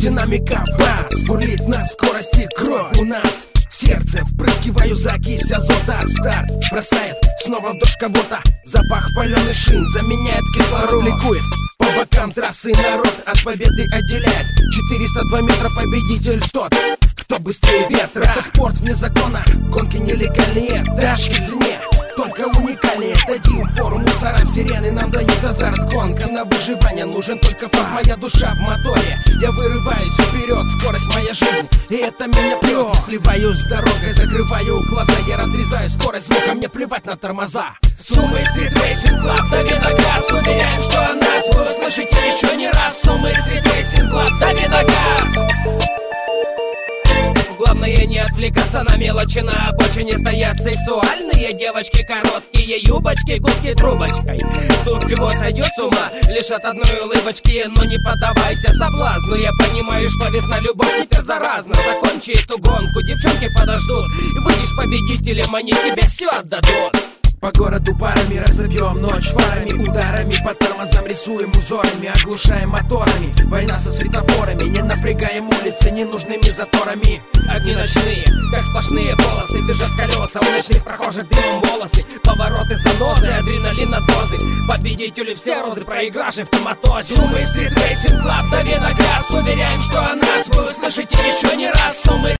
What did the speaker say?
динамика бас, бурлит на скорости кровь у нас. В сердце впрыскиваю закись азота. Старт бросает снова в дождь кого-то. Запах паленый шин заменяет кислород. Ликует по бокам трассы народ, от победы отделяет 402 метра победитель тот, кто быстрее ветра. Это спорт вне закона, гонки нелегальные, тачки в цене, только уникальные. Дадим фору мусорам, сирены нам дают азарт. Гонка на выживание, нужен только факт. Моя душа в моторе, я вырываюсь вперед. Скорость моя жизнь, и это меня прет. Я сливаюсь с дорогой, закрываю глаза. Я разрезаю скорость звука, мне плевать на тормоза. Сумы Street Racing Club, дави на газ. Уверяем, что о нас вы услышите еще не раз. Сумы Street Racing Club, дави на газ. Главное не отвлекаться на мелочи. На обочине стоят сексуальные девочки, короткие юбочки, губки трубочкой. Тут любой сойдет с ума лишь от одной улыбочки. Но не поддавайся соблазну, я понимаю, что весна любовь теперь заразна. Закончи эту гонку, девчонки подождут. Выйдешь победителем, они тебе все отдадут. По городу парами разобьем ночь фарами, ударами по тормозам рисуем узорами, оглушаем моторами. Война со светофорами, не напрягаем улицы ненужными заторами. Огни ночные, как сплошные полосы, бежат колеса, у ночных прохожих дымом волосы. Повороты, занозы, адреналина дозы. Победители все розы, проигравшие в коматозе. Сумы Street Racing Club, дави на газ. Уверяем, что о нас вы услышите еще не раз. Сумы